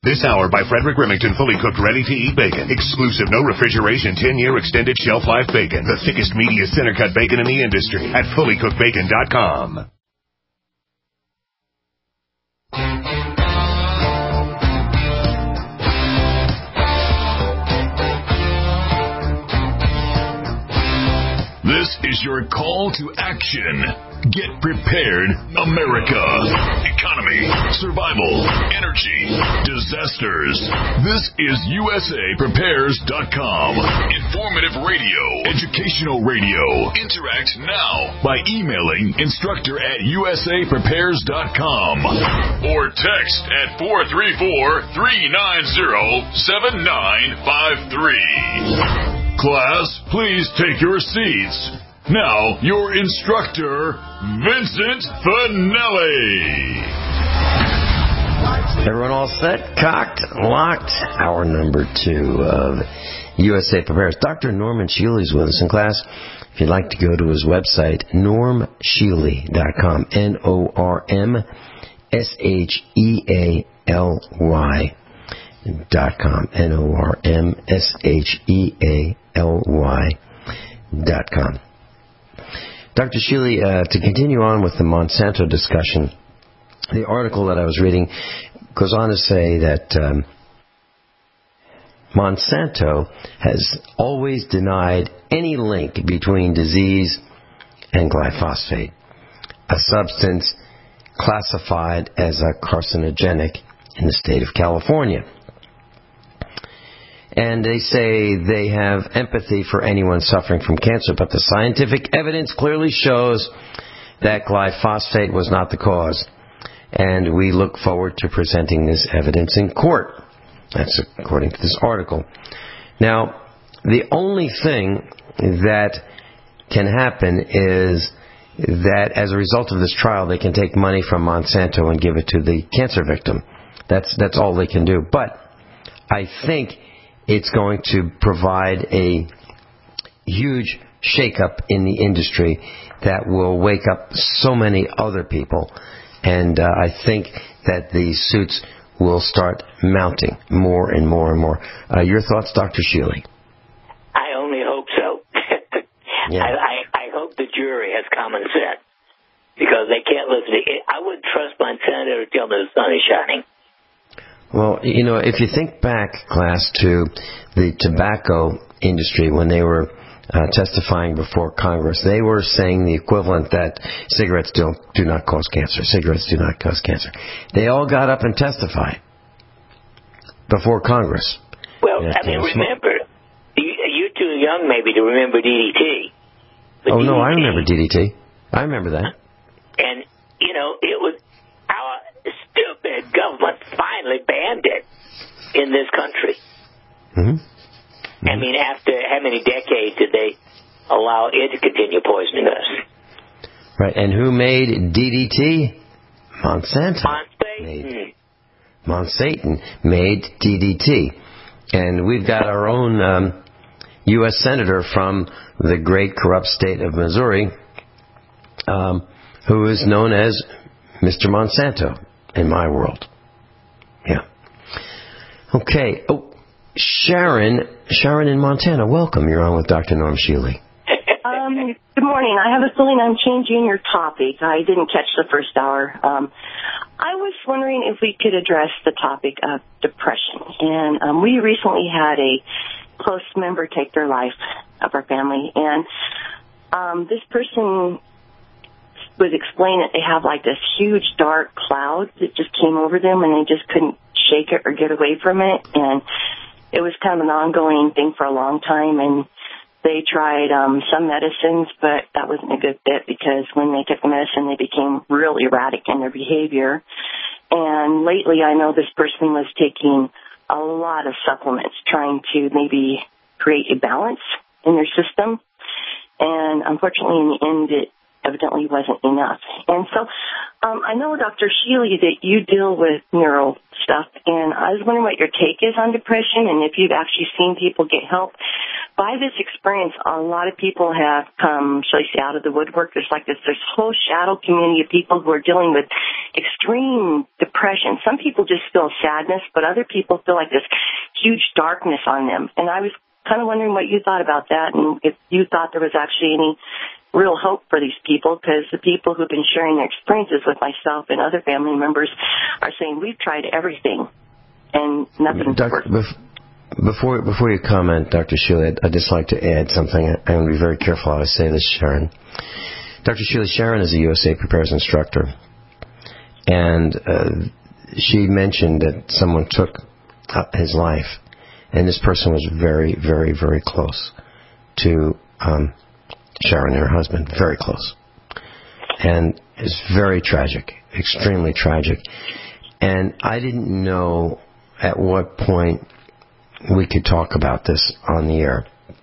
This hour by Frederick Remington, fully cooked, ready-to-eat bacon. Exclusive, no refrigeration, 10-year extended shelf life bacon. The thickest, meatiest, center-cut bacon in the industry at fullycookedbacon.com. This is your call to action. Get prepared, America. Economy, survival, energy, disasters. This is USAPrepares.com. Informative radio, educational radio. Interact now by emailing instructor@USAPrepares.com or text at 434-390-7953. Class, please take your seats. Now, your instructor, Vincent Finelli. Everyone all set, cocked, locked? Hour number 2 of USA Prepares. Dr. Norman Shealy is with us in class. If you'd like to go to his website, normshealy.com, NORMSHEALY.com, NORMSHEALY.com. Dr. Shealy, to continue on with the Monsanto discussion, the article that I was reading goes on to say that Monsanto has always denied any link between disease and glyphosate, a substance classified as a carcinogenic in the state of California. And they say they have empathy for anyone suffering from cancer, but the scientific evidence clearly shows that glyphosate was not the cause. And we look forward to presenting this evidence in court. That's according to this article. Now, the only thing that can happen is that as a result of this trial, they can take money from Monsanto and give it to the cancer victim. That's all they can do. But I think it's going to provide a huge shakeup in the industry that will wake up so many other people. And I think that the suits will start mounting more and more and more. Your thoughts, Dr. Shealy? I only hope so. Yeah. I hope the jury has common sense, because they can't listen to it. I wouldn't trust Monsanto to tell me the sun is shining. Well, you know, if you think back, class, to the tobacco industry when they were testifying before Congress, they were saying the equivalent that cigarettes do not cause cancer. Cigarettes do not cause cancer. They all got up and testified before Congress. Well, I mean, remember, you're too young maybe to remember DDT. Oh, no, I remember DDT. I remember that. And, you know, it was our stupid government finally banned it in this country. Mm-hmm. I mean, after how many decades did they allow it to continue poisoning us? Right, and who made DDT? Monsanto. Monsanto made DDT. And we've got our own U.S. Senator from the great corrupt state of Missouri, who is known as Mr. Monsanto in my world. Yeah. Okay. Oh, Sharon in Montana, welcome. You're on with Dr. Norm Shealy. Good morning. I have a feeling I'm changing your topic. I didn't catch the first hour. I was wondering if we could address the topic of depression. And we recently had a close member take their life of our family. And this person was explaining that they have like this huge dark cloud that just came over them and they just couldn't shake it or get away from it. And it was kind of an ongoing thing for a long time, and they tried some medicines, but that wasn't a good fit because when they took the medicine, they became real erratic in their behavior. And lately, I know this person was taking a lot of supplements, trying to maybe create a balance in their system. And unfortunately, in the end, it evidently wasn't enough. And so I know, Dr. Sheely, that you deal with neuro stuff, and I was wondering what your take is on depression and if you've actually seen people get help. By this experience, a lot of people have come, shall I say, out of the woodwork. There's whole shadow community of people who are dealing with extreme depression. Some people just feel sadness, but other people feel like this huge darkness on them. And I was kind of wondering what you thought about that and if you thought there was actually any real hope for these people, because the people who've been sharing their experiences with myself and other family members are saying we've tried everything and nothing's worked. Before you comment, Dr. Sheely, I'd just like to add something. I'm going to be very careful how I say this, Sharon. Dr. Sheely, Sharon is a USA Prepares instructor, and she mentioned that someone took his life, and this person was very, very, very close to Sharon and her husband, very close. And it's very tragic, extremely tragic. And I didn't know at what point we could talk about this on the air.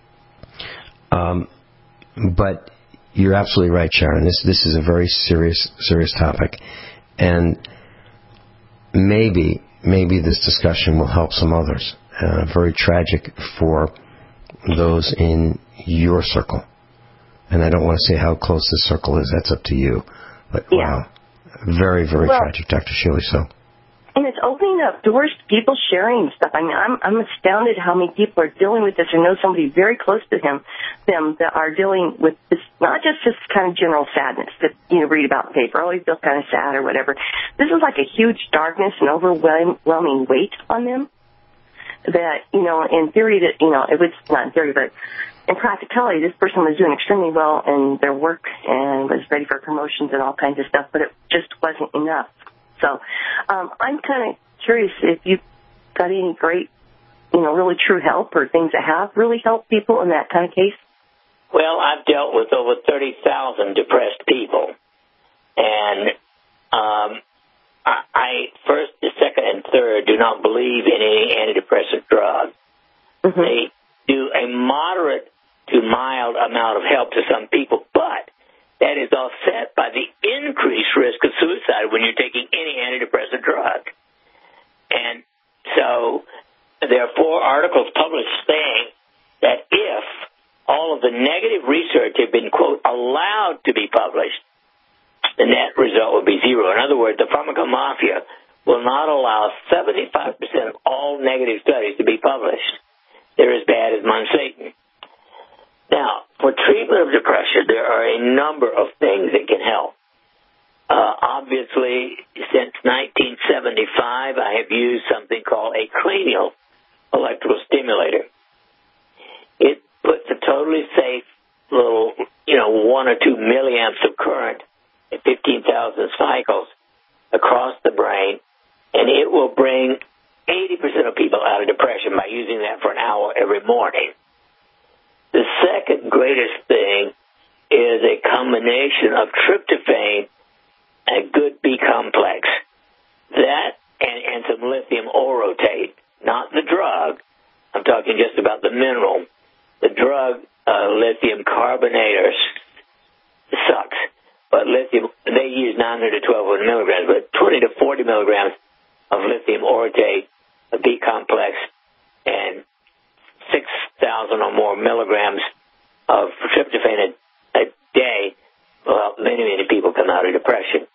But you're absolutely right, Sharon. This is a very serious topic. And maybe this discussion will help some others. Very tragic for those in your circle. And I don't want to say how close this circle is. That's up to you. But, wow, very, very tragic, Dr. Sheely. So. And it's opening up doors to people sharing stuff. I mean, I'm astounded how many people are dealing with this or know somebody very close to them that are dealing with this, not just this kind of general sadness that, read about in the paper, always feel kind of sad or whatever. This is like a huge darkness and overwhelming weight on them that, in theory that, it was not in theory, but in practicality, this person was doing extremely well in their work and was ready for promotions and all kinds of stuff, but it just wasn't enough. So I'm kind of curious if you've got any great, really true help or things that have really helped people in that kind of case. Well, I've dealt with over 30,000 depressed people. And I first, second, and third do not believe in any antidepressant drug. Mm-hmm. They do a moderate to mild amount of help to some people, but that is offset by the increased risk of suicide when you're taking any antidepressant drug. And so there are 4 articles published saying that if all of the negative research had been, quote, allowed to be published, the net result would be 0. In other words, the pharmacomafia will not allow 75% of all negative studies to be published. They're as bad as Monsatan. Now, for treatment of depression, there are a number of things that can help. Obviously, since 1975, I have used something called a cranial electrical stimulator. It puts a totally safe little, 1 or 2 milliamps of current at 15,000 cycles across the brain, and it will bring 80% of people out of depression by using that for an hour every morning. The second greatest thing is a combination of tryptophan and good B complex. That and some lithium orotate, not the drug. I'm talking just about the mineral. The drug, lithium carbonate, sucks. But lithium, they use 900 to 1,200 milligrams, but 20 to 40 milligrams of lithium orotate, a B complex, and 6,000 or more milligrams of tryptophan a day will help many, many people come out of depression.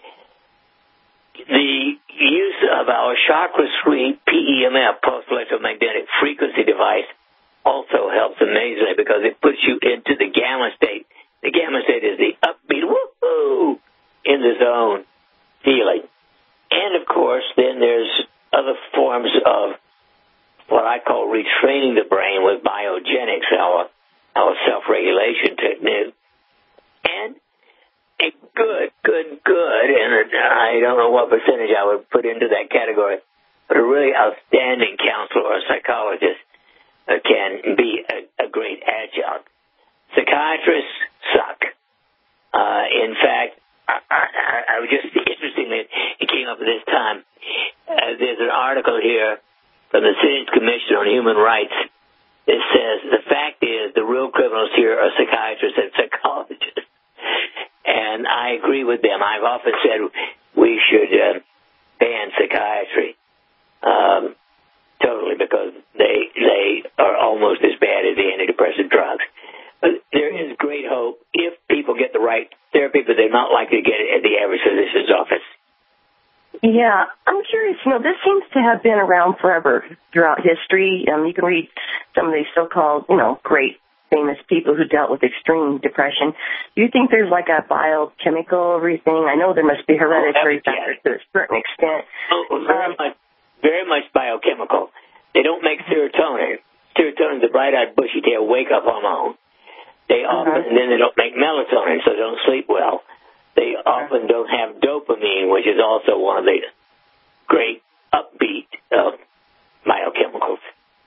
The use of our chakra suite PEMF, pulse electromagnetic frequency device, also helps amazingly because it puts you into the gamma state. The gamma state is the upbeat, woohoo, in the zone feeling. And, of course, then there's other forms of what I call retraining the brain with biogenics, our self-regulation technique. And a good, and I don't know what percentage I would put into that category, but a really outstanding counselor or psychologist can be a great adjunct. Psychiatrists suck. In fact, I was just interestingly, it came up at this time. There's an article here from the Citizens Commission on Human Rights that says the fact is the real criminals here are psychiatrists and psychologists. and I agree with them. I've often said we should ban psychiatry totally, because they are almost as bad as the antidepressant drugs. But there is great hope if people get the right therapy, but they're not likely to get it at the average physician's office. Yeah, I'm curious. This seems to have been around forever throughout history. You can read some of these so-called, great famous people who dealt with extreme depression. Do you think there's like a biochemical everything? I know there must be hereditary factors to a certain extent. Very much biochemical. They don't make serotonin. Serotonin is the bright-eyed, bushy-tailed wake-up hormone. They often, and then they don't make melatonin, so they don't sleep well. They often don't have dopamine, which is also one of the great upbeat biochemicals.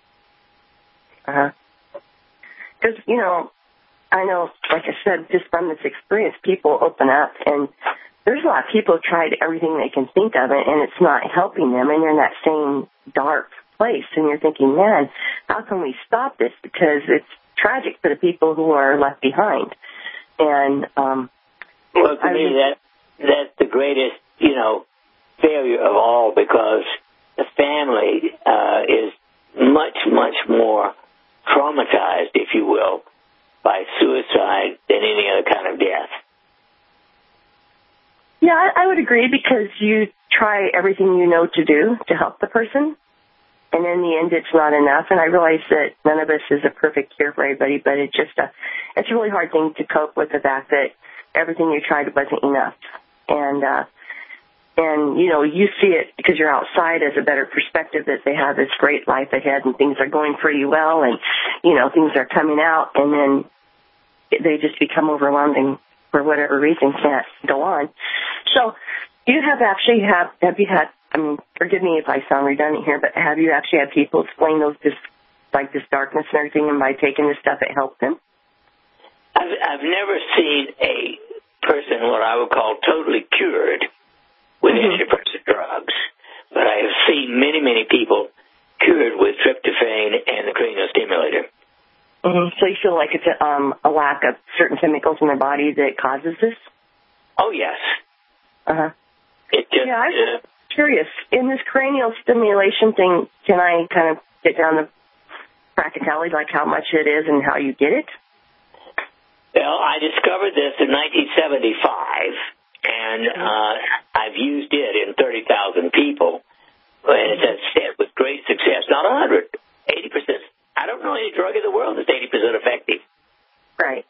Because, I know, like I said, just from this experience, people open up, and there's a lot of people who tried everything they can think of, and it's not helping them, and they're in that same dark place, and you're thinking, man, how can we stop this? Because it's tragic for the people who are left behind. And well, to me, that's the greatest, failure of all, because the family is much, much more traumatized, if you will, by suicide than any other kind of death. Yeah, I would agree, because you try everything you know to do to help the person, and in the end, it's not enough. And I realize that none of us is a perfect cure for everybody, but it's a really hard thing to cope with the fact that everything you tried wasn't enough. And you see it because you're outside as a better perspective that they have this great life ahead and things are going pretty well, and, things are coming out, and then they just become overwhelmed and for whatever reason can't go on. So you have you had, forgive me if I sound redundant here, but have you actually had people explain this darkness and everything, and by taking this stuff it helped them? I've never seen a person what I would call totally cured with antidepressant drugs, but I have seen many, many people cured with tryptophan and the cranial stimulator. So you feel like it's a lack of certain chemicals in their body that causes this? Oh, yes. I'm curious. In this cranial stimulation thing, can I kind of get down to practicality, like how much it is and how you get it? Well, I discovered this in 1975, and I've used it in 30,000 people, and as I said, with great success. Not 100, 80%. I don't know any drug in the world that's 80% effective. Right.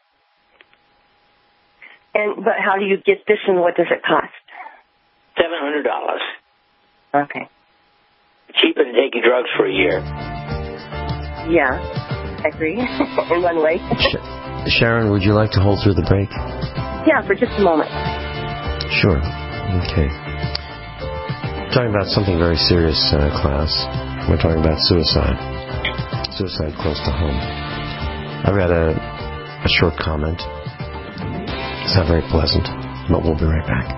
But how do you get this, and what does it cost? $700. Okay. Cheaper than taking drugs for a year. Yeah, I agree. In one way. Sharon, would you like to hold through the break? Yeah, for just a moment. Sure. Okay. We're talking about something very serious, class. We're talking about suicide. Suicide close to home. I read a short comment. It's not very pleasant, but we'll be right back.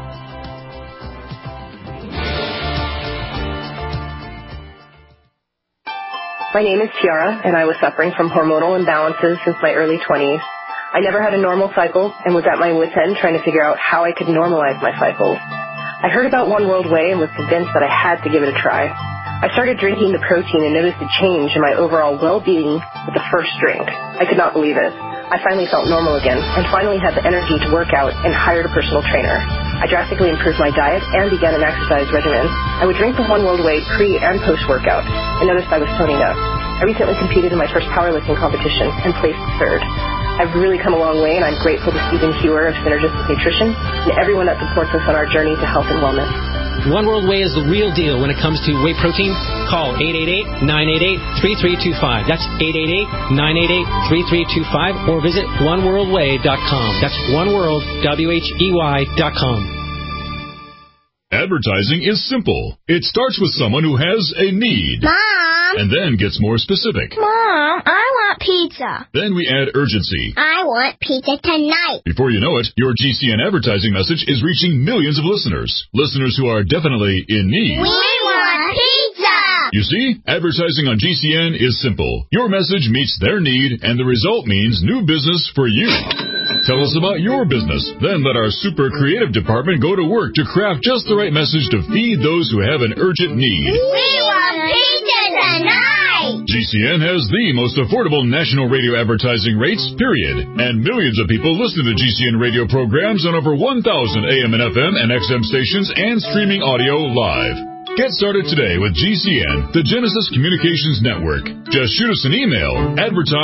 My name is Tiara, and I was suffering from hormonal imbalances since my early 20s. I never had a normal cycle and was at my wit's end trying to figure out how I could normalize my cycles. I heard about One World Way and was convinced that I had to give it a try. I started drinking the protein and noticed a change in my overall well-being with the first drink. I could not believe it. I finally felt normal again and finally had the energy to work out and hired a personal trainer. I drastically improved my diet and began an exercise regimen. I would drink the One World Way pre- and post-workout and noticed I was toning up. I recently competed in my first powerlifting competition and placed third. I've really come a long way, and I'm grateful to Stephen Hewer of Synergistic Nutrition and everyone that supports us on our journey to health and wellness. One World Way is the real deal when it comes to whey protein. Call 888-988-3325. That's 888-988-3325, or visit oneworldway.com. That's oneworldwhey.com. Advertising is simple. It starts with someone who has a need. Mom! And then gets more specific. Mom, I want pizza. Then we add urgency. I want pizza tonight. Before you know it, your GCN advertising message is reaching millions of listeners. Listeners who are definitely in need. We want pizza! You see, advertising on GCN is simple. Your message meets their need, and the result means new business for you. Tell us about your business. Then let our super creative department go to work to craft just the right message to feed those who have an urgent need. We want pizza tonight! GCN has the most affordable national radio advertising rates, period. And millions of people listen to GCN radio programs on over 1,000 AM and FM and XM stations and streaming audio live. Get started today with GCN, the Genesis Communications Network. Just shoot us an email,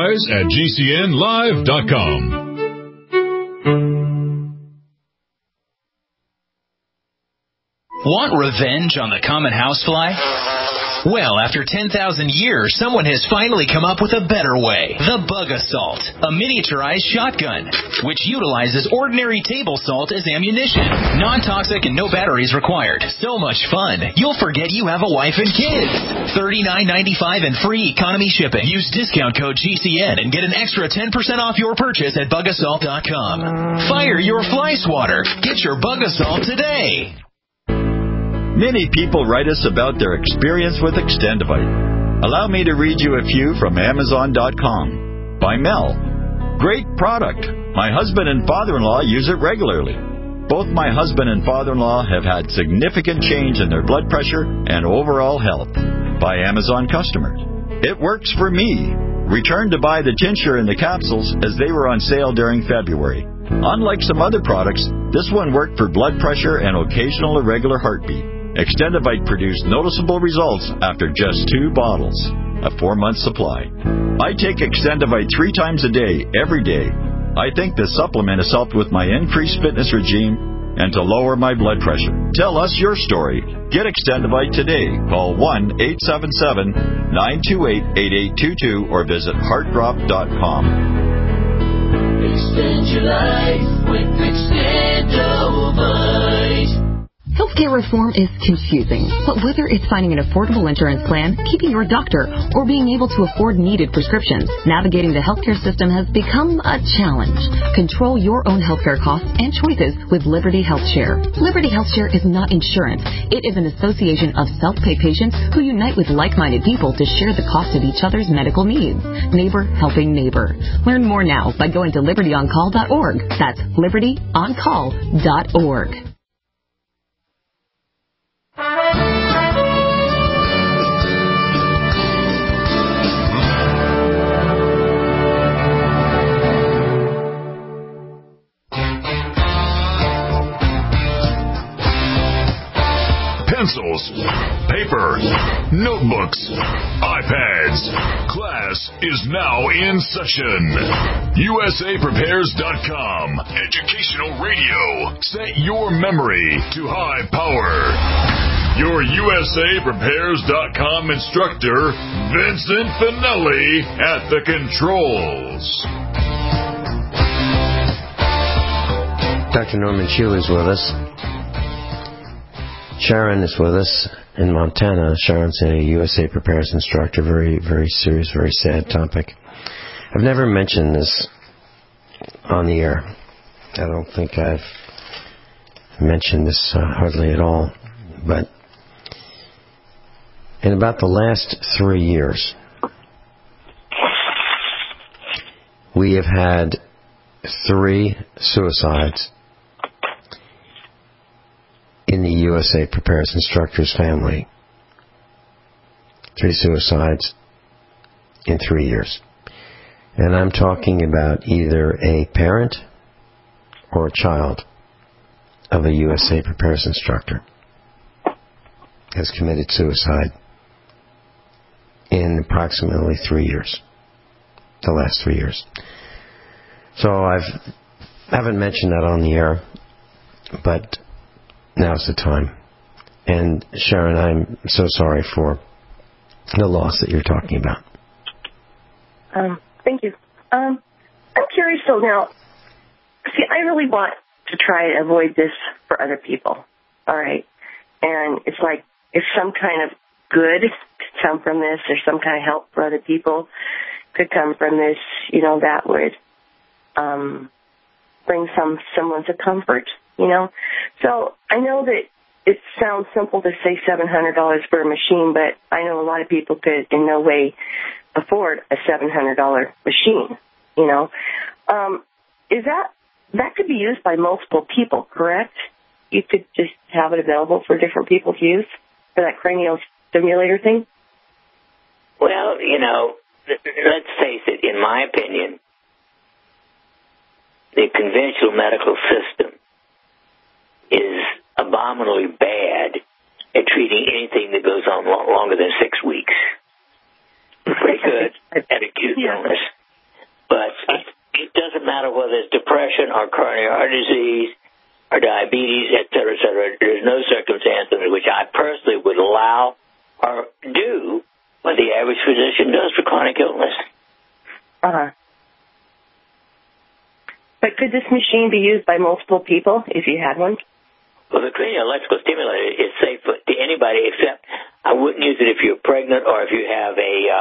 advertise@gcnlive.com. Want revenge on the common housefly? Well, after 10,000 years, someone has finally come up with a better way. The Bug Assault, a miniaturized shotgun, which utilizes ordinary table salt as ammunition. Non-toxic and no batteries required. So much fun, you'll forget you have a wife and kids. $39.95 and free economy shipping. Use discount code GCN and get an extra 10% off your purchase at bugassault.com. Fire your fly swatter. Get your Bug Assault today. Many people write us about their experience with Extendivite. Allow me to read you a few from Amazon.com. By Mel. Great product. My husband and father-in-law use it regularly. Both my husband and father-in-law have had significant change in their blood pressure and overall health. By Amazon customers. It works for me. Returned to buy the tincture and the capsules as they were on sale during February. Unlike some other products, this one worked for blood pressure and occasional irregular heartbeat. Extendivite produced noticeable results after just 2 bottles, a 4-month supply. I take Extendivite 3 times a day, every day. I think this supplement has helped with my increased fitness regime and to lower my blood pressure. Tell us your story. Get Extendivite today. Call 1-877-928-8822 or visit heartdrop.com. Extend your life with Extendivite. Healthcare reform is confusing, but whether it's finding an affordable insurance plan, keeping your doctor, or being able to afford needed prescriptions, navigating the healthcare system has become a challenge. Control your own healthcare costs and choices with Liberty HealthShare. Liberty HealthShare is not insurance. It is an association of self-pay patients who unite with like-minded people to share the cost of each other's medical needs. Neighbor helping neighbor. Learn more now by going to libertyoncall.org. That's libertyoncall.org. Pencils, paper, notebooks, iPads. Class is now in session. USAPrepares.com. Educational radio. Set your memory to high power. Your USAPrepares.com instructor, Vincent Finelli, at the controls. Dr. Norman Chu is with us. Sharon is with us in Montana. Sharon's a USA Prepares instructor. Very, very serious, very sad topic. I've never mentioned this on the air. I don't think I've mentioned this hardly at all. But in about the last 3 years, we have had 3 suicides in the USA Prepares Instructors family. 3 suicides in 3 years. And I'm talking about either a parent or a child of a USA Prepares instructor has committed suicide in approximately 3 years. The last 3 years. So I haven't mentioned that on the air, but now's the time. And Sharon, I'm so sorry for the loss that you're talking about. Thank you. I'm curious though now. See, I really want to try to avoid this for other people. All right. And it's like if some kind of good could come from this or some kind of help for other people could come from this, you know, that would bring some semblance of comfort. You know, so I know that it sounds simple to say $700 for a machine, but I know a lot of people could in no way afford a $700 machine. You know, is that that could be used by multiple people, correct? You could just have it available for different people to use for that cranial stimulator thing? Well, let's face it, in my opinion, the conventional medical system is abominably bad at treating anything that goes on longer than 6 weeks. Pretty good at acute illness. But it doesn't matter whether it's depression or coronary artery disease or diabetes, et cetera, et cetera. There's no circumstance in which I personally would allow or do what the average physician does for chronic illness. Uh-huh. But could this machine be used by multiple people if you had one? Well, the cranial electrical stimulator is safe to anybody, except I wouldn't use it if you're pregnant or if you have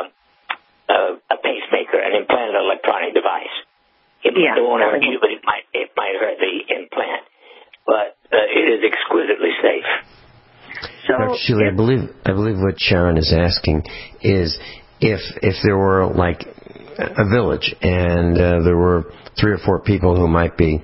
a pacemaker, an implanted electronic device. It won't hurt you, but it might hurt the implant. But it is exquisitely safe. So, Sheila, I believe what Sharon is asking is if there were like a village and there were 3 or 4 people who might be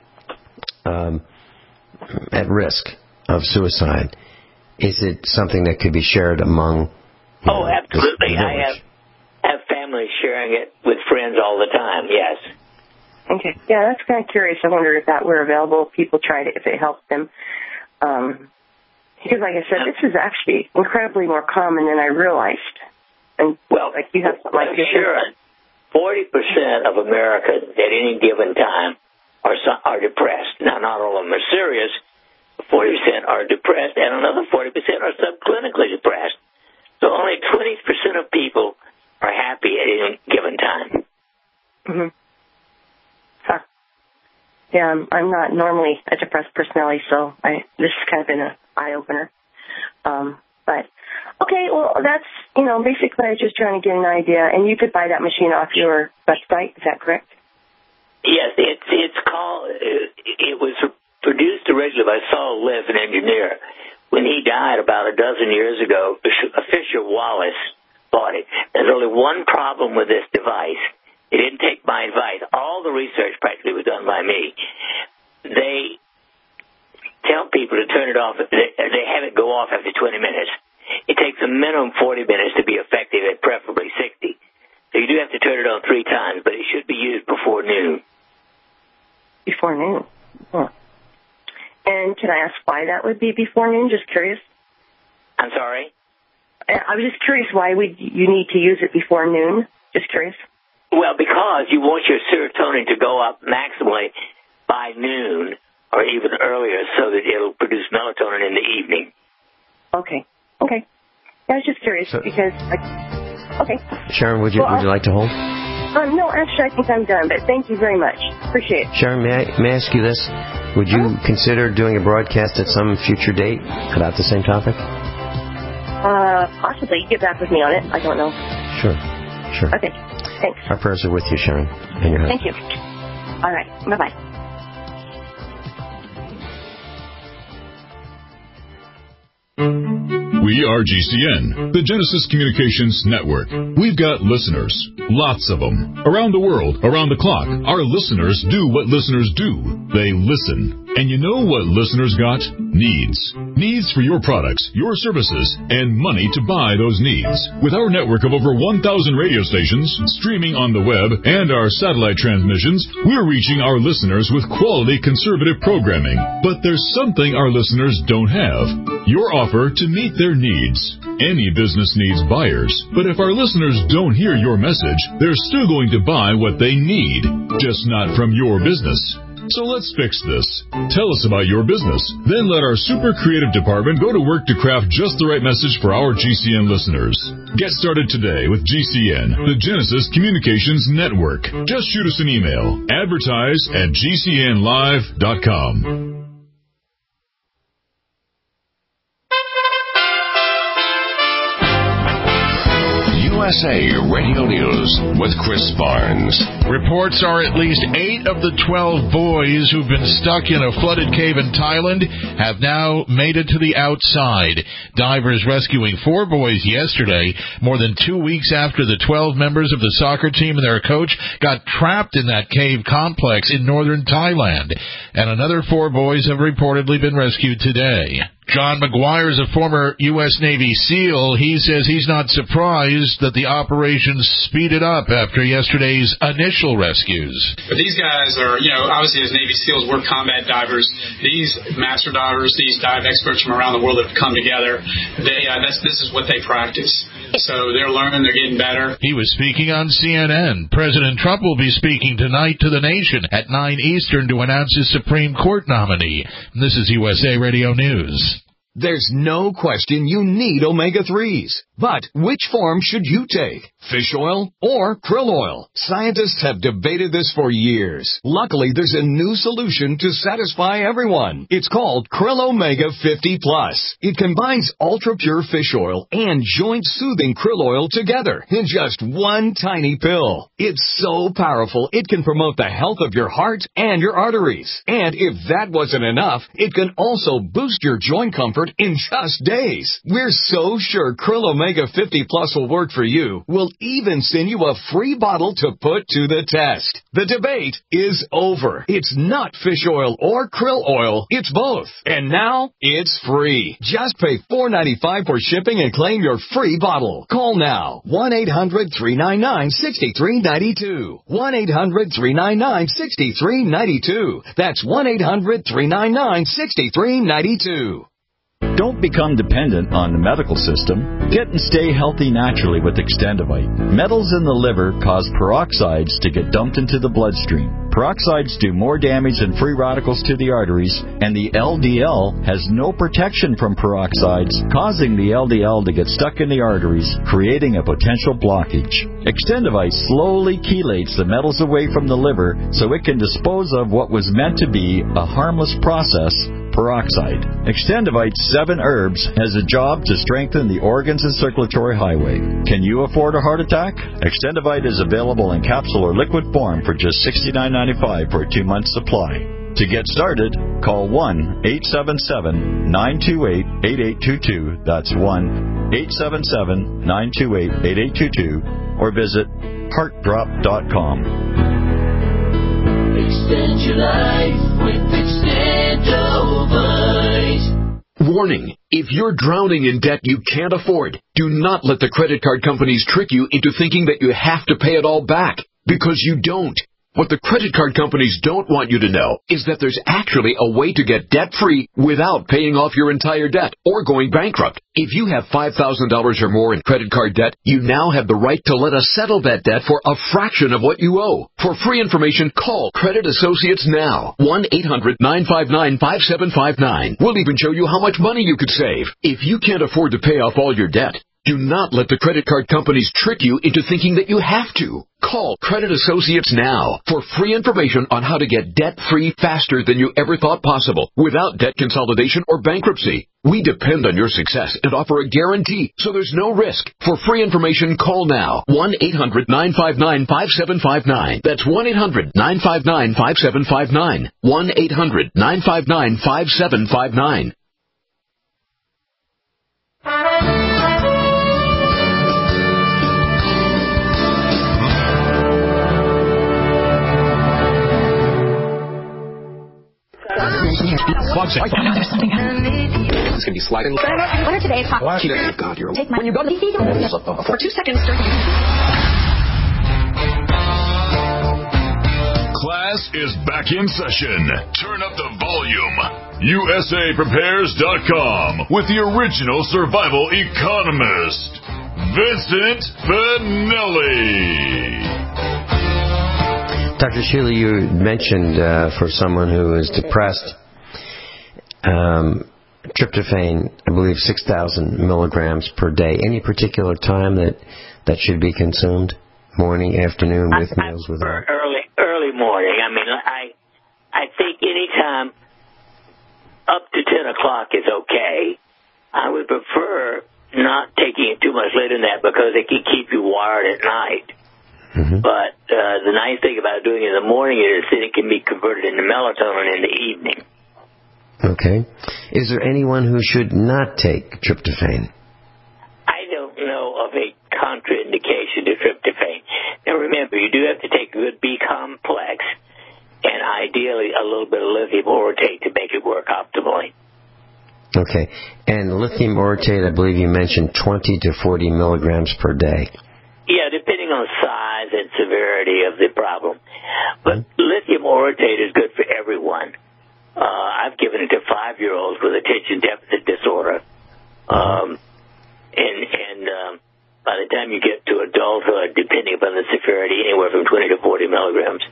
at risk of suicide, is it something that could be shared among? Absolutely. I have families sharing it with friends all the time. Yes. Okay. Yeah, that's kind of curious. I wonder if that were available. People tried it, if it helped them. Because, like I said, this is actually incredibly more common than I realized. And like you have something like this. Sure. 40% of Americans at any given time are depressed. Now, not all of them are serious. 40% are depressed, and another 40% are subclinically depressed. So only 20% of people are happy at any given time. Mm-hmm. Huh. Yeah, I'm not normally a depressed personality, so this has kind of been an eye-opener. But, okay, well, that's, basically I was just trying to get an idea. And you could buy that machine off your website, is that correct? Yes, it's called, it was produced originally by Saul Liff, an engineer. When he died about a dozen years ago, Fisher Wallace bought it. There's only one problem with this device. It didn't take my advice. All the research practically was done by me. They tell people to turn it off. They have it go off after 20 minutes. It takes a minimum 40 minutes to be effective at preferably 60. So you do have to turn it on 3 times, but it should be used before noon. Before noon? Huh. And can I ask why that would be before noon? Just curious. I'm sorry? I was just curious why you need to use it before noon. Just curious. Well, because you want your serotonin to go up maximally by noon or even earlier so that it'll produce melatonin in the evening. Okay. I was just curious because... Okay. Sharon, would you like to hold? No, actually, I think I'm done, but thank you very much. Appreciate it. Sharon, may I ask you this? Would you consider doing a broadcast at some future date about the same topic? Possibly. Get back with me on it. I don't know. Sure. Okay. Thanks. Our prayers are with you, Sharon, and your husband. Thank you. All right. Bye-bye. We are GCN, the Genesis Communications Network. We've got listeners, lots of them, around the world, around the clock. Our listeners do what listeners do. They listen. And you know what listeners got? Needs. Needs for your products, your services, and money to buy those needs. With our network of over 1,000 radio stations, streaming on the web, and our satellite transmissions, we're reaching our listeners with quality conservative programming. But there's something our listeners don't have. Your offer to meet their needs. Any business needs buyers. But if our listeners don't hear your message, they're still going to buy what they need, just not from your business. So let's fix this. Tell us about your business. Then let our super creative department go to work to craft just the right message for our GCN listeners. Get started today with GCN, the Genesis Communications Network. Just shoot us an email. Advertise@gcnlive.com. USA Radio News with Chris Barnes. Reports are at least 8 of the 12 boys who've been stuck in a flooded cave in Thailand have now made it to the outside. Divers rescuing 4 boys yesterday, more than 2 weeks after the 12 members of the soccer team and their coach got trapped in that cave complex in northern Thailand. And another 4 boys have reportedly been rescued today. John McGuire is a former U.S. Navy SEAL. He says he's not surprised that the operation speeded up after yesterday's initial rescues. But these guys are, obviously as Navy SEALs, we're combat divers. These master divers, these dive experts from around the world that have come together, this is what they practice. So they're learning, they're getting better. He was speaking on CNN. President Trump will be speaking tonight to the nation at 9 Eastern to announce his Supreme Court nominee. This is USA Radio News. There's no question you need omega-3s. But which form should you take? Fish oil or krill oil? Scientists have debated this for years. Luckily, there's a new solution to satisfy everyone. It's called Krill Omega 50 Plus. It combines ultra-pure fish oil and joint-soothing krill oil together in just one tiny pill. It's so powerful, it can promote the health of your heart and your arteries. And if that wasn't enough, it can also boost your joint comfort in just days. We're so sure Krill Omega 50 Plus will work for you. We'll even send you a free bottle to put to the test. The debate is over. It's not fish oil or krill oil. It's both. And now it's free. Just pay $4.95 for shipping and claim your free bottle. Call now. 1-800-399-6392. 1-800-399-6392. That's 1-800-399-6392. Don't become dependent on the medical system. Get and stay healthy naturally with Extendivite. Metals in the liver cause peroxides to get dumped into the bloodstream. Peroxides do more damage than free radicals to the arteries, and the LDL has no protection from peroxides, causing the LDL to get stuck in the arteries, creating a potential blockage. Extendivite slowly chelates the metals away from the liver so it can dispose of what was meant to be a harmless process, peroxide. Extendivite 7 herbs has a job to strengthen the organs and circulatory highway. Can you afford a heart attack? Extendivite is available in capsule or liquid form for just $69.95 for a 2-month supply. To get started, call 1-877-928-8822. That's 1-877-928-8822. Or visit heartdrop.com. Extend your life with Extendivite. Warning, if you're drowning in debt you can't afford, do not let the credit card companies trick you into thinking that you have to pay it all back, because you don't. What the credit card companies don't want you to know is that there's actually a way to get debt-free without paying off your entire debt or going bankrupt. If you have $5,000 or more in credit card debt, you now have the right to let us settle that debt for a fraction of what you owe. For free information, call Credit Associates now. 1-800-959-5759. We'll even show you how much money you could save. If you can't afford to pay off all your debt, do not let the credit card companies trick you into thinking that you have to. Call Credit Associates now for free information on how to get debt-free faster than you ever thought possible without debt consolidation or bankruptcy. We depend on your success and offer a guarantee, so there's no risk. For free information, call now. 1-800-959-5759. That's 1-800-959-5759. 1-800-959-5759. It's going to be sliding. What are today's hot? God, you're Take my. When you go to the for 2 seconds. Class is back in session. Turn up the volume. USAPrepares.com with the original survival economist, Vincent Finelli. Dr. Sheila, you mentioned for someone who is depressed, tryptophan, I believe 6,000 milligrams per day. Any particular time that should be consumed? Morning, afternoon, with meals, without? Early morning. I mean, I think any time up to 10 o'clock is okay. I would prefer not taking it too much later than that because it can keep you wired at night. But the nice thing about doing it in the morning is that it can be converted into melatonin in the evening. Okay. Is there anyone who should not take tryptophan? I don't know of a contraindication to tryptophan. Now remember, you do have to take a good B complex and ideally a little bit of lithium orotate to make it work optimally. Okay. And lithium orotate, I believe you mentioned 20 to 40 milligrams per day. Yeah, depending on size and severity of the problem. But lithium orotate is good for everyone. I've given it to 5-year-olds with attention deficit disorder. And by the time you get to adulthood, depending upon the severity, anywhere from 20 to 40 milligrams.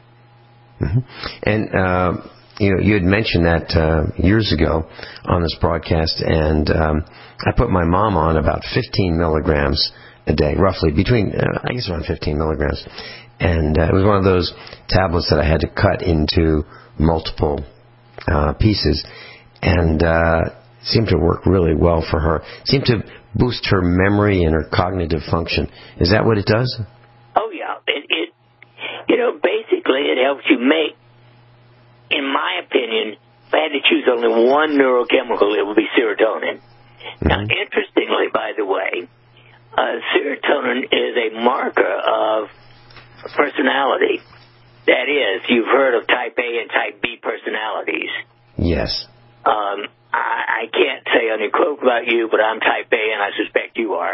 And you had mentioned that years ago on this broadcast, and I put my mom on about 15 milligrams a day, roughly, between, I guess around 15 milligrams. And it was one of those tablets that I had to cut into multiple pieces, and seemed to work really well for her. Seemed to boost her memory and her cognitive function. Is that what it does? Oh, yeah. Basically it helps you make, in my opinion, if I had to choose only one neurochemical, it would be serotonin. Now, interestingly, by the way, serotonin is a marker of personality. That is, you've heard of type A and type B personalities. Yes. I can't say unequivocally about you, but I'm type A, and I suspect you are.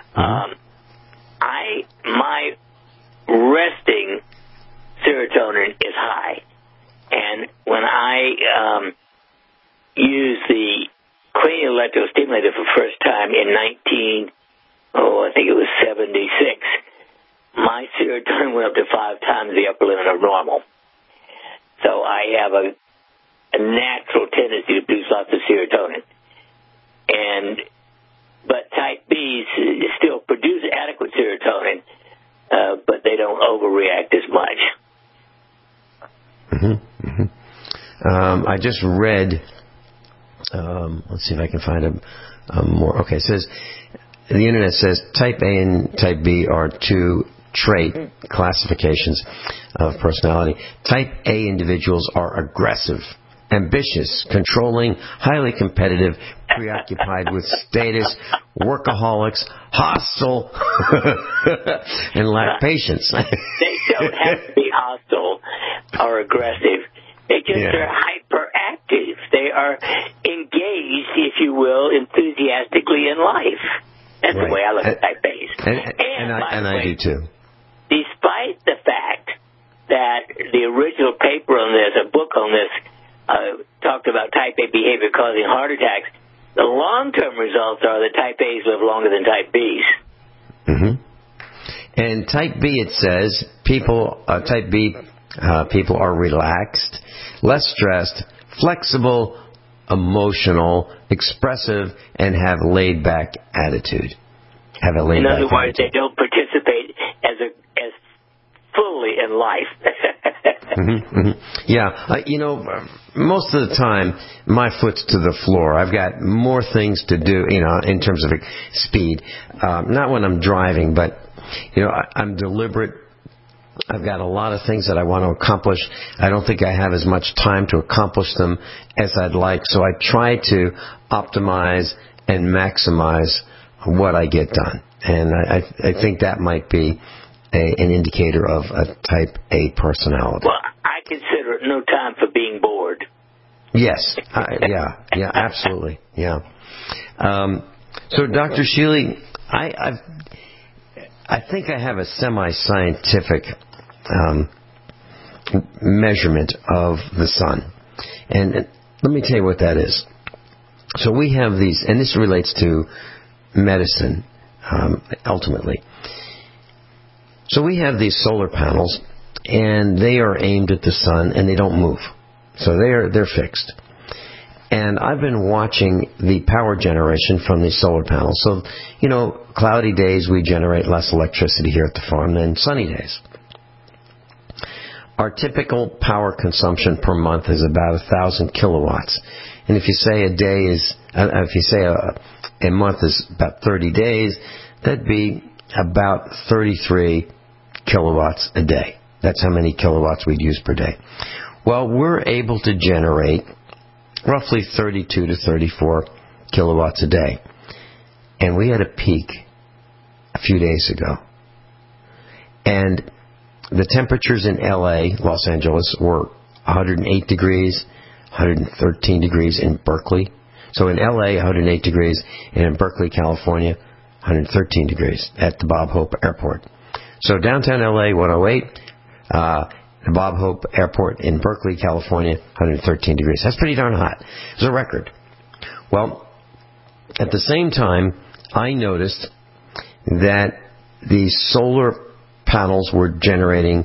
My resting serotonin is high, and when I used the cranial electrostimulator for the first time in I think it was 76, my serotonin went up to 5 times the upper limit of normal. So I have a natural tendency to produce lots of serotonin. But type B's still produce adequate serotonin, but they don't overreact as much. I just read, let's see if I can find a more, okay, it says, the internet says type A and type B are 2 trait classifications of personality. Type A individuals are aggressive, ambitious, controlling, highly competitive, preoccupied with status, workaholics, hostile, and lack patience. They don't have to be hostile or aggressive. They just are hyperactive. They are engaged, if you will, enthusiastically in life. That's the way I look at type A's. And I do too. Despite the fact that the original paper on this, a book on this, talked about type A behavior causing heart attacks, the long-term results are that type A's live longer than type B's. And type B, it says, type B people are relaxed, less stressed, flexible, emotional, expressive, and have laid-back attitude. In other words, they don't participate as fully in life. Yeah, most of the time, my foot's to the floor. I've got more things to do, in terms of speed. Not when I'm driving, but, I'm deliberate. I've got a lot of things that I want to accomplish. I don't think I have as much time to accomplish them as I'd like, so I try to optimize and maximize what I get done. And I think that might be an indicator of a type A personality. Well, I consider it no time for being bored. Yes. Yeah, absolutely. Yeah. So, Dr. Shealy, I think I have a semi-scientific measurement of the sun. And let me tell you what that is. So we have these, and this relates to medicine, ultimately. So we have these solar panels, and they are aimed at the sun, and they don't move. So they're fixed. And I've been watching the power generation from these solar panels. So, cloudy days we generate less electricity here at the farm than sunny days. Our typical power consumption per month is about 1,000 kilowatts. And if you say a month is about 30 days. That'd be about 33 kilowatts a day. That's how many kilowatts we'd use per day. Well, we're able to generate roughly 32 to 34 kilowatts a day. And we had a peak a few days ago. And the temperatures in LA, Los Angeles, were 108 degrees, 113 degrees in Berkeley. So in LA, 108 degrees, and in Berkeley, California, 113 degrees at the Bob Hope Airport. So downtown LA, 108, the Bob Hope Airport in Berkeley, California, 113 degrees. That's pretty darn hot. It's a record. Well, at the same time, I noticed that the solar panels were generating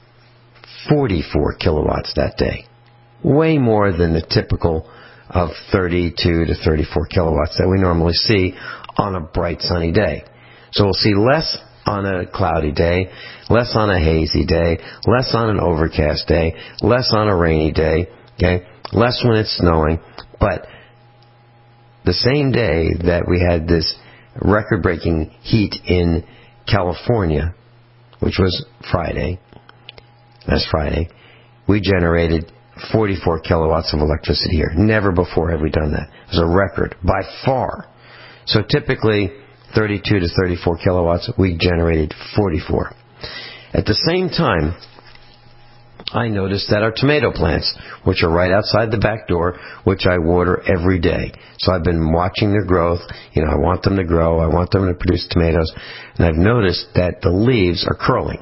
44 kilowatts that day. Way more than the typical of 32 to 34 kilowatts that we normally see on a bright sunny day. So we'll see less on a cloudy day, less on a hazy day, less on an overcast day, less on a rainy day, okay? Less when it's snowing. But the same day that we had this record-breaking heat in California, which was Friday, last Friday, we generated 44 kilowatts of electricity here. Never before have we done that. It was a record, by far. So typically, 32 to 34 kilowatts, we generated 44. At the same time, I noticed that our tomato plants, which are right outside the back door, which I water every day. So I've been watching their growth. I want them to grow. I want them to produce tomatoes. And I've noticed that the leaves are curling.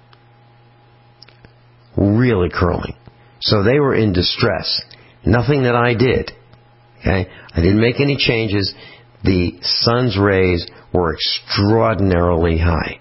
Really curling. So they were in distress. Nothing that I did. Okay? I didn't make any changes. The sun's rays were extraordinarily high.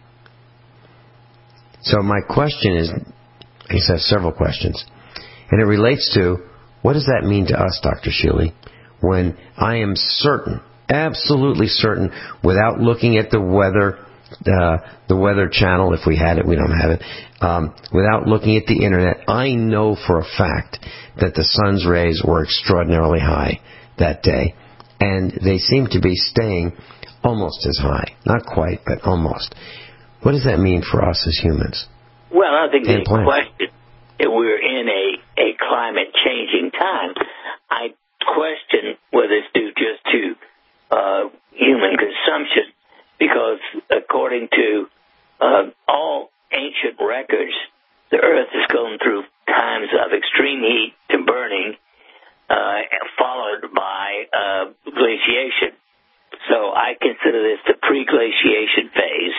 So my question is, I guess I have several questions. And it relates to, what does that mean to us, Dr. Shealy, when I am certain, absolutely certain, without looking at the weather channel, if we had it, we don't have it, without looking at the internet, I know for a fact that the sun's rays were extraordinarily high that day. And they seem to be staying almost as high. Not quite, but almost. What does that mean for us as humans? Well, I think the question, we're in a climate-changing time. I question whether it's due just to human consumption, because according to all ancient records, the Earth has gone through times of extreme heat to burning, followed by glaciation. So I consider this the pre-glaciation phase.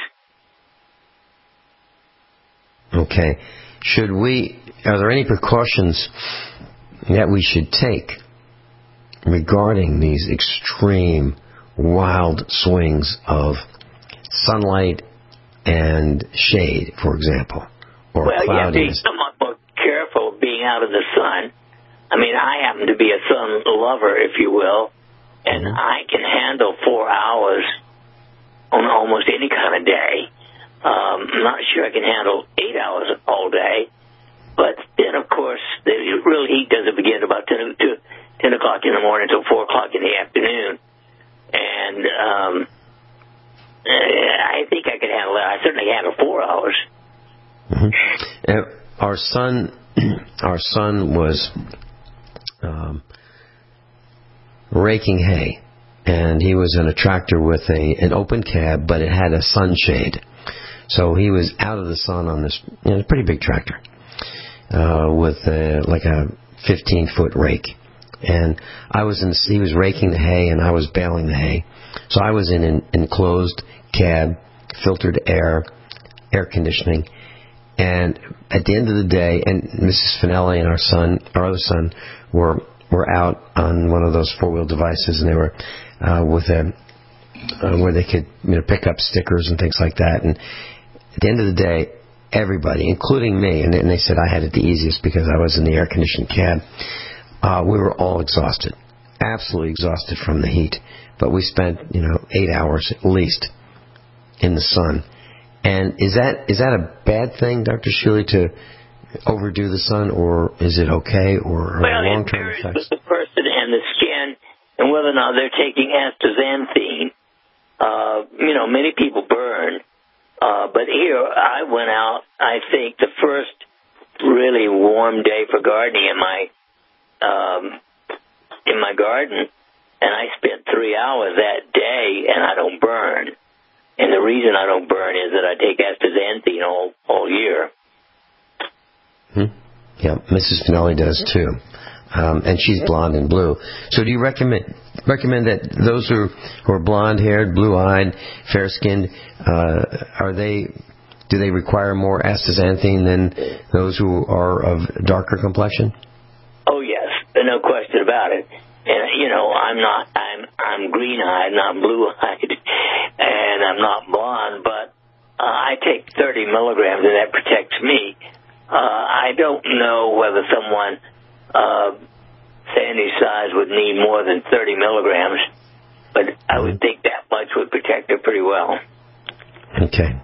Okay. Are there any precautions that we should take regarding these extreme, wild swings of sunlight and shade, for example, or cloudiness? Well, you have to be somewhat more careful being out in the sun. I mean, I happen to be a sun lover, if you will, and I can handle 4 hours on almost any kind of day. I'm not sure I can handle 8 hours all day, but then, of course, the real heat doesn't begin about 10 o'clock in the morning until 4 o'clock in the afternoon. And I think I can handle that. I certainly handle 4 hours. Mm-hmm. Our son was raking hay, and he was in a tractor with an open cab, but it had a sunshade. So he was out of the sun on this pretty big tractor with like a 15-foot rake. And he was raking the hay, and I was baling the hay. So I was in an enclosed cab, filtered air conditioning. And at the end of the day, and Mrs. Finelli and our other son, were out on one of those four-wheel devices, and they were where they could pick up stickers and things like that. And at the end of the day, everybody, including me, and they said I had it the easiest because I was in the air-conditioned cab, we were all exhausted, absolutely exhausted from the heat. But we spent 8 hours at least in the sun. And is that a bad thing, Dr. Shealy, to overdo the sun, or is it okay, or long-term effects? The person and the skin and whether or not they're taking astaxanthin. Many people burn, but here I went out, I think, the first really warm day for gardening in my garden, and I spent 3 hours that day, and I don't burn. And the reason I don't burn is that I take astaxanthin all year. Yeah, Mrs. Finelli does too. And she's blonde and blue. So do you recommend that those who are blonde-haired, blue-eyed, fair-skinned, do they require more astaxanthin than those who are of darker complexion? Oh yes, no question about it. And I'm green-eyed, not blue-eyed, and I'm not blonde, but I take 30 milligrams, and that protects me. I don't know whether someone Sandy's size would need more than 30 milligrams, but I would think that much would protect her pretty well. Okay.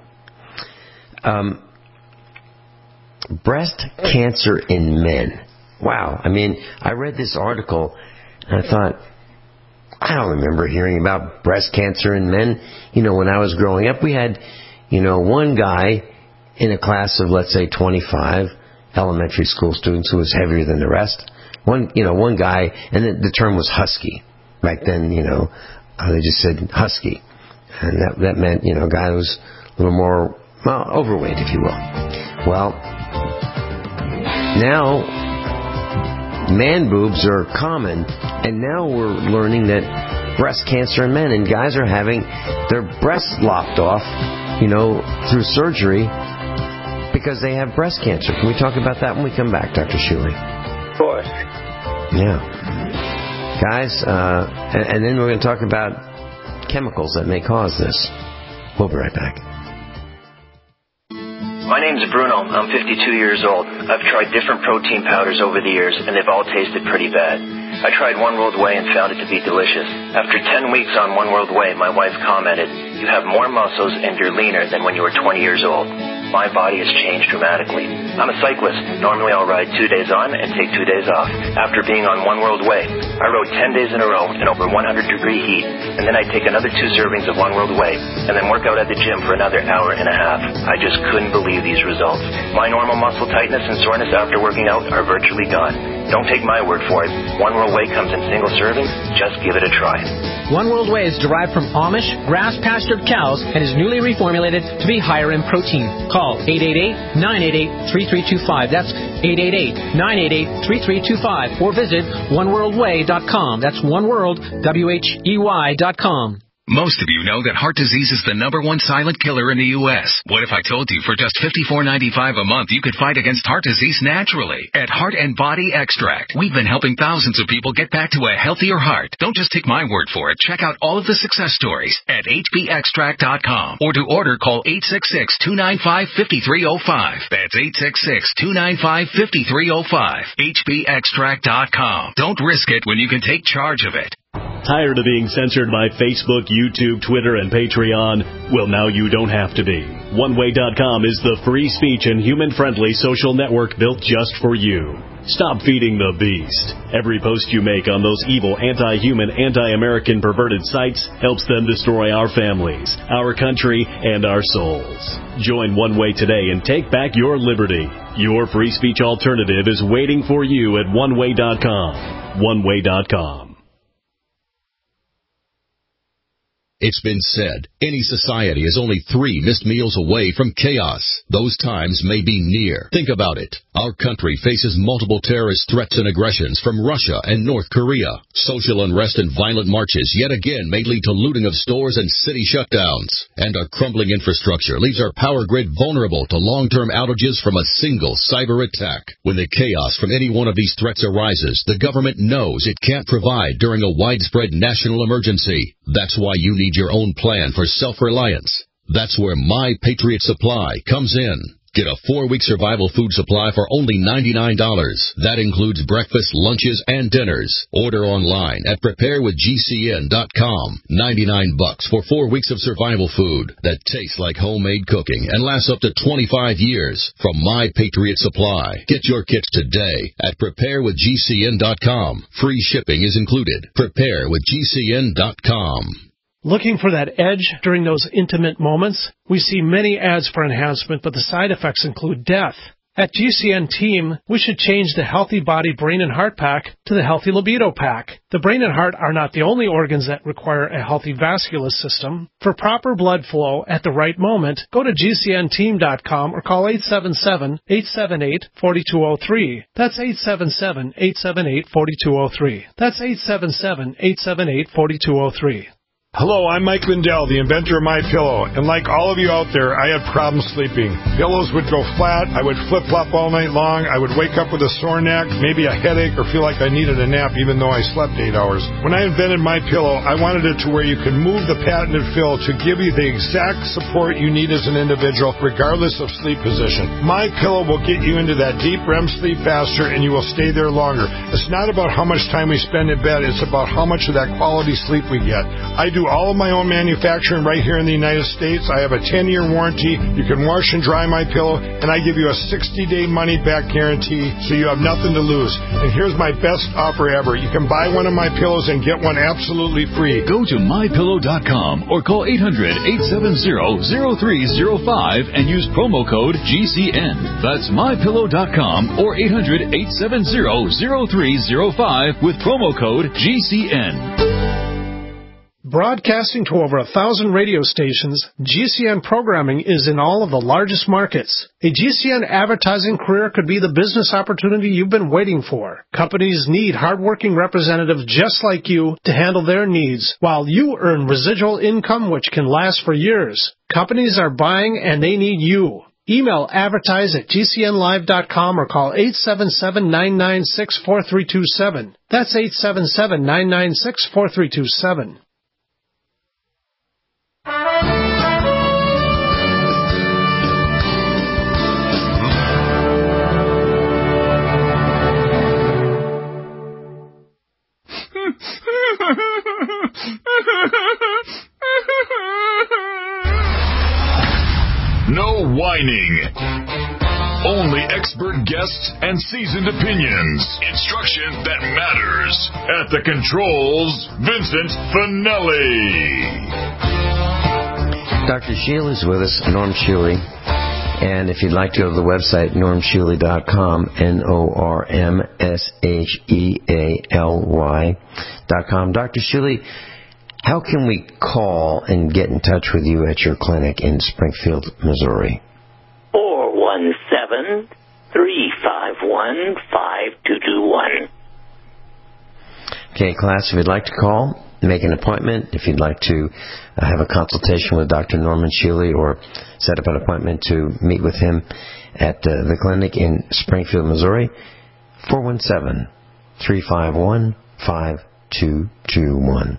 Breast cancer in men. Wow. I mean, I read this article, and I thought, I don't remember hearing about breast cancer in men. When I was growing up, we had, one guy in a class of, let's say, 25 elementary school students who was heavier than the rest. One guy, and the term was husky. Back then, they just said husky. And that meant, a guy who was a little more, overweight, if you will. Well, now, man boobs are common, and now we're learning that breast cancer in men, and guys are having their breasts lopped off, through surgery because they have breast cancer. Can we talk about that when we come back, Dr. Shuey? Of course. Yeah. Guys, and then we're going to talk about chemicals that may cause this. We'll be right back. My name's Bruno. I'm 52 years old. I've tried different protein powders over the years, and they've all tasted pretty bad. I tried One World Whey and found it to be delicious. After 10 weeks on One World Whey, my wife commented, "You have more muscles and you're leaner than when you were 20 years old." My body has changed dramatically. I'm a cyclist. Normally I'll ride 2 days on and take 2 days off. After being on One World Whey, I rode 10 days in a row in over 100-degree heat, and then I take another 2 servings of One World Whey, and then work out at the gym for another hour and a half. I just couldn't believe these results. My normal muscle tightness and soreness after working out are virtually gone. Don't take my word for it. One World Whey comes in single servings. Just give it a try. One World Whey is derived from Amish grass-pastured cows and is newly reformulated to be higher in protein. Call 888-988-3325. That's 888-988-3325. Or visit oneworldwhey.com. That's oneworld.com. Most of you know that heart disease is the #1 silent killer in the U.S. What if I told you for just $54.95 a month you could fight against heart disease naturally? At Heart and Body Extract, we've been helping thousands of people get back to a healthier heart. Don't just take my word for it. Check out all of the success stories at hbextract.com. Or to order, call 866-295-5305. That's 866-295-5305. hbextract.com. Don't risk it when you can take charge of it. Tired of being censored by Facebook, YouTube, Twitter, and Patreon? Well, now you don't have to be. OneWay.com is the free speech and human-friendly social network built just for you. Stop feeding the beast. Every post you make on those evil, anti-human, anti-American perverted sites helps them destroy our families, our country, and our souls. Join One Way today and take back your liberty. Your free speech alternative is waiting for you at OneWay.com. OneWay.com. It's been said, any society is only 3 missed meals away from chaos. Those times may be near. Think about it. Our country faces multiple terrorist threats and aggressions from Russia and North Korea. Social unrest and violent marches yet again may lead to looting of stores and city shutdowns. And our crumbling infrastructure leaves our power grid vulnerable to long-term outages from a single cyber attack. When the chaos from any one of these threats arises, the government knows it can't provide during a widespread national emergency. That's why you need your own plan for self-reliance. That's where My Patriot Supply comes in. Get a 4-week survival food supply for only $99. That includes breakfast, lunches, and dinners. Order online at preparewithgcn.com. $99 for 4 weeks of survival food that tastes like homemade cooking and lasts up to 25 years from My Patriot Supply. Get your kits today at preparewithgcn.com. Free shipping is included. preparewithgcn.com. Looking for that edge during those intimate moments? We see many ads for enhancement, but the side effects include death. At GCN Team, we should change the Healthy Body, Brain, and Heart Pack to the Healthy Libido Pack. The brain and heart are not the only organs that require a healthy vascular system. For proper blood flow at the right moment, go to GCNteam.com or call 877-878-4203. That's 877-878-4203. That's 877-878-4203. Hello, I'm Mike Lindell, the inventor of MyPillow, and like all of you out there, I had problems sleeping. Pillows would go flat, I would flip-flop all night long, I would wake up with a sore neck, maybe a headache, or feel like I needed a nap even though I slept 8 hours. When I invented MyPillow, I wanted it to where you could move the patented fill to give you the exact support you need as an individual, regardless of sleep position. MyPillow will get you into that deep REM sleep faster, and you will stay there longer. It's not about how much time we spend in bed, it's about how much of that quality sleep we get. I do all of my own manufacturing right here in the United States. I have a 10-year warranty. You can wash and dry my pillow, and I give you a 60-day money-back guarantee, so you have nothing to lose. And here's my best offer ever. You can buy one of my pillows and get one absolutely free. Go to MyPillow.com or call 800-870-0305 and use promo code GCN. That's MyPillow.com or 800-870-0305 with promo code GCN. Broadcasting to over 1,000 radio stations, GCN programming is in all of the largest markets. A GCN advertising career could be the business opportunity you've been waiting for. Companies need hardworking representatives just like you to handle their needs, while you earn residual income which can last for years. Companies are buying and they need you. Email advertise@gcnlive.com or call 877-996-4327. That's 877-996-4327. No whining. Only expert guests and seasoned opinions. Instruction that matters. At the controls, Vincent Finelli. Dr. Sheil is with us, Norm Shealy. And if you'd like to go to the website, normshealy.com, normshealy.com. Dr. Shealy, how can we call and get in touch with you at your clinic in Springfield, Missouri? 417-351-5221. Okay, class, if you'd like to call, make an appointment. If you'd like to have a consultation with Dr. Norman Shealy or set up an appointment to meet with him at the clinic in Springfield, Missouri, 417-351-5221.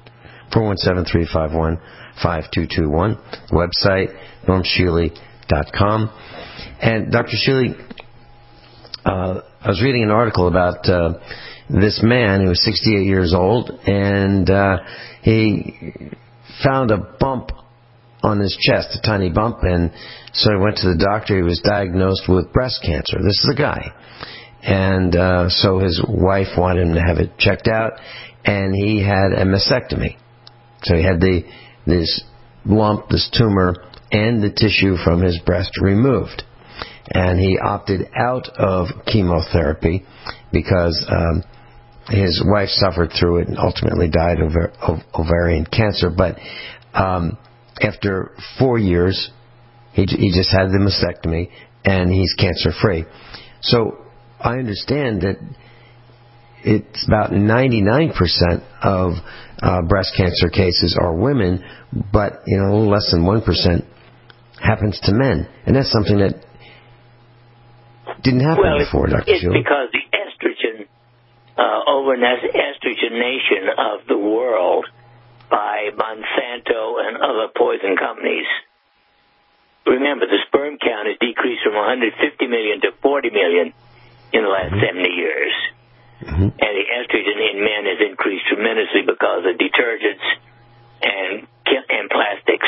417-351-5221. Website, normshealy.com. And Dr. Shealy, I was reading an article about this man who was 68 years old, and he found a bump on his chest, a tiny bump, and so he went to the doctor. He was diagnosed with breast cancer. This is a guy. And so his wife wanted him to have it checked out, and he had a mastectomy. So he had this lump, this tumor, and the tissue from his breast removed. And he opted out of chemotherapy because his wife suffered through it and ultimately died of ovarian cancer. But after 4 years, he just had the mastectomy, and he's cancer-free. So I understand that it's about 99% of breast cancer cases are women, but a little less than 1% happens to men. And that's something that didn't happen before, Dr. It's Shealy. because the estrogen, overestrogenation of the world by Monsanto and other poison companies. Remember, the sperm count has decreased from 150 million to 40 million in the last 70 years. And the estrogen in men has increased tremendously because of detergents and plastics.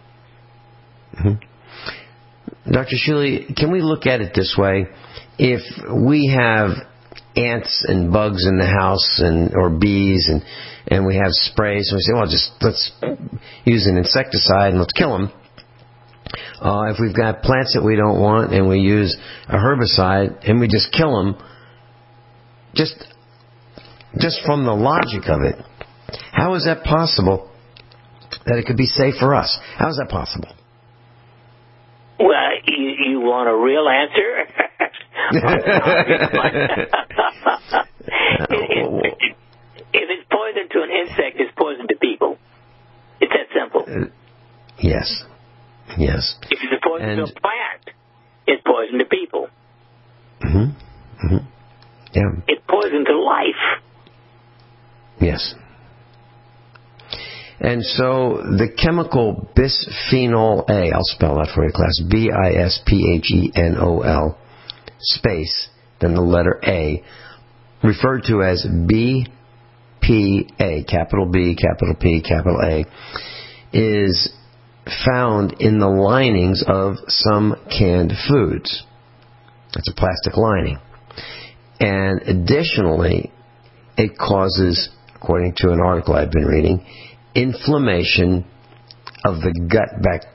Dr. Shuley, can we look at it this way? If we have ants and bugs in the house or bees and we have sprays and we say, well, let's use an insecticide and let's kill them. If we've got plants that we don't want and we use a herbicide and we just kill them, just from the logic of it, how is that possible that it could be safe for us? How is that possible? Well, you want a real answer? If it's poison to an insect, it's poison to people. It's that simple. Yes. If it's a poison to a plant, it's poison to people. Yeah. It's poison to life. Yes. And so the chemical bisphenol A, I'll spell that for you, class, bisphenol space, then the letter A, referred to as BPA, capital B, capital P, capital A, is found in the linings of some canned foods. It's a plastic lining. And additionally, it causes, according to an article I've been reading, inflammation of the gut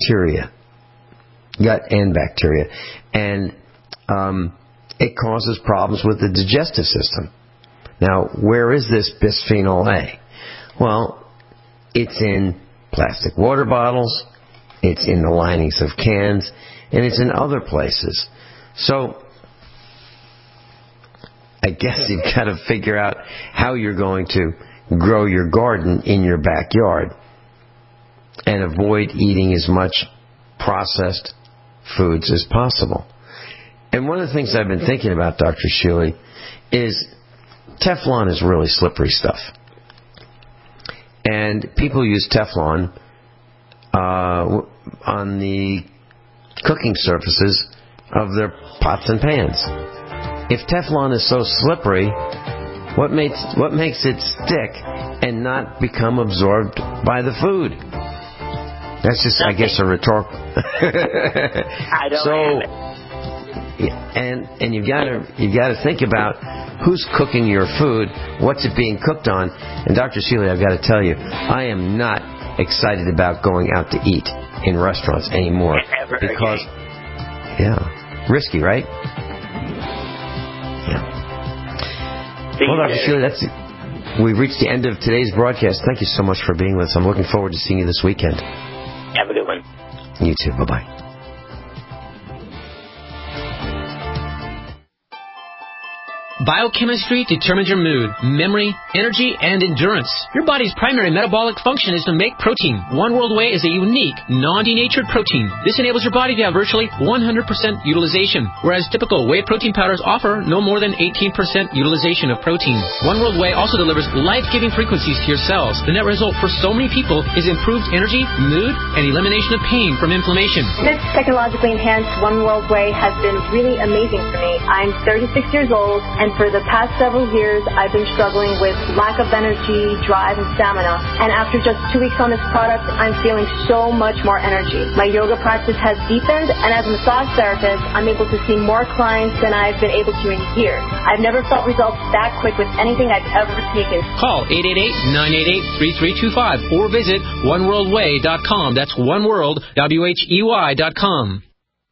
and bacteria. And it causes problems with the digestive system. Now, where is this bisphenol A? Well, it's in plastic water bottles, it's in the linings of cans, and it's in other places. So, I guess you've got to figure out how you're going to grow your garden in your backyard and avoid eating as much processed foods as possible. And one of the things I've been thinking about, Dr. Shuley, is Teflon is really slippery stuff. And people use Teflon on the cooking surfaces of their pots and pans. If Teflon is so slippery, what makes it stick and not become absorbed by the food? That's just, I guess, a rhetorical. I don't have it. And you've got to think about who's cooking your food, what's it being cooked on. And Dr. Seeley, I've got to tell you, I am not excited about going out to eat in restaurants anymore because, risky, right? Yeah. Well, Dr. Seeley, we've reached the end of today's broadcast. Thank you so much for being with us. I'm looking forward to seeing you this weekend. Have a good one. You too. Bye-bye. Biochemistry determines your mood, memory, energy, and endurance. Your body's primary metabolic function is to make protein. One World Whey is a unique, non-denatured protein. This enables your body to have virtually 100% utilization, whereas typical whey protein powders offer no more than 18% utilization of protein. One World Whey also delivers life-giving frequencies to your cells. The net result for so many people is improved energy, mood, and elimination of pain from inflammation. This technologically enhanced One World Whey has been really amazing for me. I'm 36 years old, and for the past several years, I've been struggling with lack of energy, drive, and stamina. And after just 2 weeks on this product, I'm feeling so much more energy. My yoga practice has deepened, and as a massage therapist, I'm able to see more clients than I've been able to in years. I've never felt results that quick with anything I've ever taken. Call 888-988-3325 or visit oneworldwhey.com. That's oneworld.com.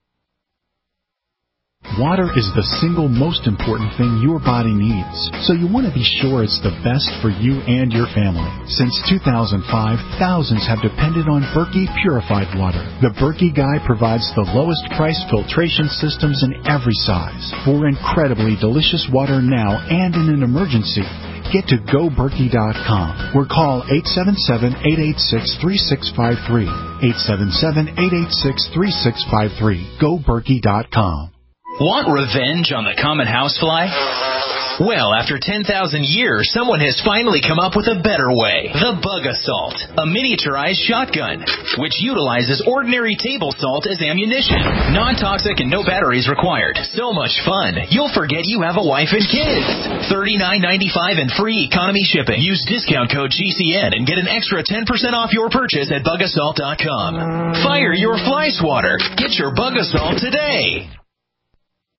Water is the single most important thing your body needs, so you want to be sure it's the best for you and your family. Since 2005, thousands have depended on Berkey purified water. The Berkey Guy provides the lowest price filtration systems in every size for incredibly delicious water now and in an emergency. Get to GoBerkey.com or call 877-886-3653. 877-886-3653. GoBerkey.com. Want revenge on the common housefly? Well, after 10,000 years, someone has finally come up with a better way. The Bug Assault, a miniaturized shotgun, which utilizes ordinary table salt as ammunition. Non-toxic and no batteries required. So much fun, you'll forget you have a wife and kids. $39.95 and free economy shipping. Use discount code GCN and get an extra 10% off your purchase at bugassault.com. Fire your fly swatter. Get your Bug Assault today.